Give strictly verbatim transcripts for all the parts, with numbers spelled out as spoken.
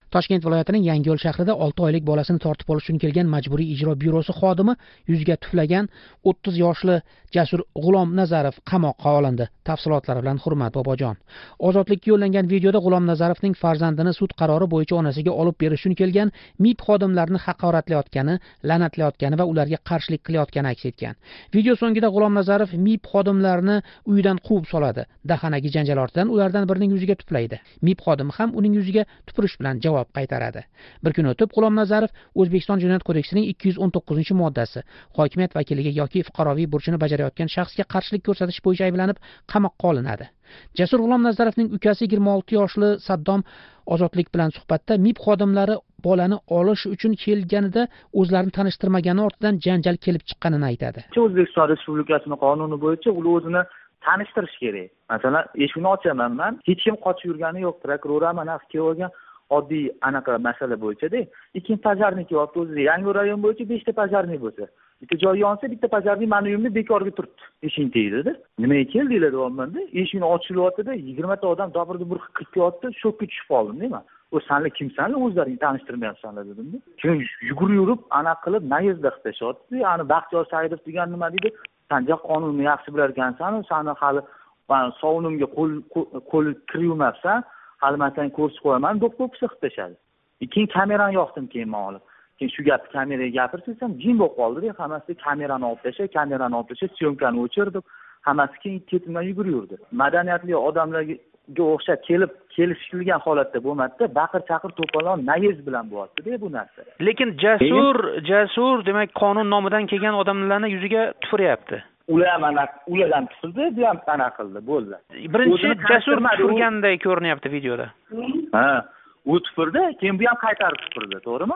Toshkent viloyatining Yangiyo'l shahrida olti oylik bolasini tortib olish uchun kelgan Majburiy ijro byurosi xodimi yuziga tuflagan o'ttiz yoshli Jasur G'ulom Nazarov qamoqqa olindi. Tafsilotlari bilan Hurmat Bobojon. Ozodlikka yo'llangan videoda G'ulom Nazarovning farzandini sud qarori bo'yicha onasiga olib berish uchun kelgan M I B xodimlarini haqoratlayotgani, la'natlayotgani va ularga qarshilik qilayotgani aks etgan. Video so'ngida G'ulom Nazarov M I B xodimlarini uyidan quvib soladi. Dahanagi janjal ortidan ulardan birining yuziga tuflaydi. M I B xodimi ham uning yuziga tupurish bilan javob qaytaradi. Bir kun o'tib G'ulom Nazarov O'zbekiston Jinoyat kodeksining ikki yuz o'n to'qqizinchi moddasi hokimiyat vakiliga yoki fuqaroviy burchini bajarayotgan shaxsga qarshilik ko'rsatish bo'yicha ayblanib qamoqqa olinadi. Jasur G'ulom Nazarovning ukasi yigirma olti yoshli Saddom Ozodlik bilan suhbatda M I B xodimlari bolani olish uchun kelganida o'zlarini tanishtirmagani ortidan janjal kelib chiqqanini aytadi. O'zbekiston Respublikasining qonuni bo'yicha ular o'zini tanishtirish kerak. Masalan, eshikni ochaman men, hech kim qochib yurgani yo'q, prokuror mana kelgan oddiy anaqa masala bo'yicha-da. Ikkinchi pajarnik yo'q, o'zi yangi rayon bo'yicha beshta pajarnik bo'lsa, bitta joy yonsa, bitta pajarnik meni uyimni bekorga turibdi. Eshik tegdi-da. Nimaga keldinglar deyapman-da. Eshikni ochilyapti-da, yigirma ta odam dabirda bir kirib kelyapti, shokka tushib qoldim, deyman. O senlar kimsanlar, o'zlaringni tanishtirmayapsanlar dedim-da. Keyin yugurib yurib, anaqa qilib nayezda qilishyapti. Ani Baxtiyor Saidov degan nima deydi? Sen ja qonunni yaxshi bilar ekansan, seni hali sovunimga qo'l qo'l kirmayapsan. Hali men seni ko'rsatib qo'yaman, deb qo'pisa qilib tashadi. Keyin kamerani yoqdim keyin men olib. Keyin shu gapni kameraga gapirsam, jin bo'lib qoldi-da, hammasi kamerani olib tashlab, kamerani olib tashlab, syomkani o'chirdim. Hammasi keyin ketimdan yugurib yurdi. Madaniyatli odamlarga o'xshab kelib kelishilgan holatda bo'lmadi-da, baqir-chaqir to'polon nayez bilan bo'lyapti-da bu narsa. Lekin Jasur, Jasur demak qonun nomidan kelgan odamlarni yuziga tufuryapti. Ular mana ulardan tufildi, bu ham qana qildi, bo'ldi. Birinchi Jasur tufurganday ko'rinyapti videoda. Ha, u tufurdi, keyin bu ham qaytarib tufurdi, to'g'rimi?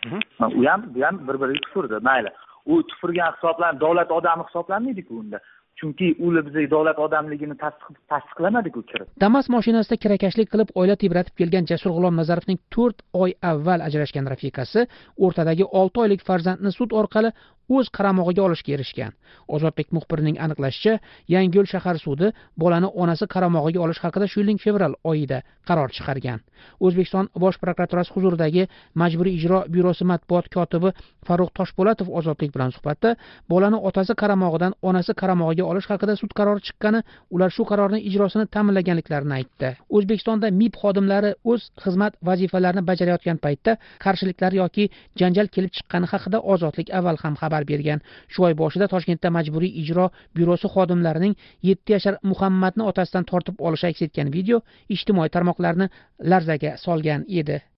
U ham bu ham bir-biriga tufurdi, mayli. U tufurgan hisoblanib davlat odami hisoblanmaydi-ku unda. Chunki ular bizga davlat odamligini tasdiqlamadi-ku kirib. Damas mashinasida kirakashlik qilib oila tebratib kelgan Jasur G'ulom Nazarovning to'rt oy avval ajrashgan rafiqasi o'rtadagi olti oylik farzandni sud orqali o'z qaramog'iga olishga erishgan. Ozodlik muxbirining aniqlashicha, Yangiyo'l shahar sudi bolani onasi qaramog'iga olish haqida shu yilning fevral oyida qaror chiqargan. O'zbekiston Bosh prokuraturasi huzuridagi Majburiy ijro byurosi matbuot kotibi Farruh Toshpo'latov Ozodlik bilan suhbatda bolani otasi qaramog'idan onasi qaramog'iga olish haqida sud qarori chiqqani, ular shu qarorning ijrosini ta'minlaganliklarini aytdi. O'zbekistonda M I B xodimlari o'z xizmat vazifalarini bajarayotgan paytda qarshiliklar yoki janjal kelib chiqqani haqida Ozodlik avval ham xabar bergan. Shu oy boshida Toshkentda Majburiy ijro byurosi xodimlarining yetti yashar Muhammadni otasidan tortib olishi aks etgan video ijtimoiy tarmoqlarni larzaga solgan edi.